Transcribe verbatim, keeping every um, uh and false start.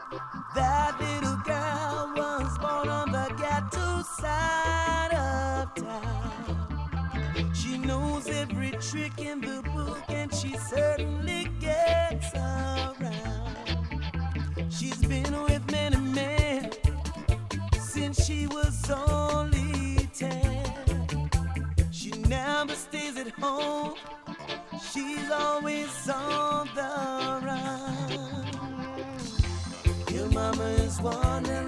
That little girl was born on the ghetto side of town. She knows every trick in the book and she certainly gets around. She's been with many men since she was only ten. She never stays at home. She's always on the run. Your mama is wondering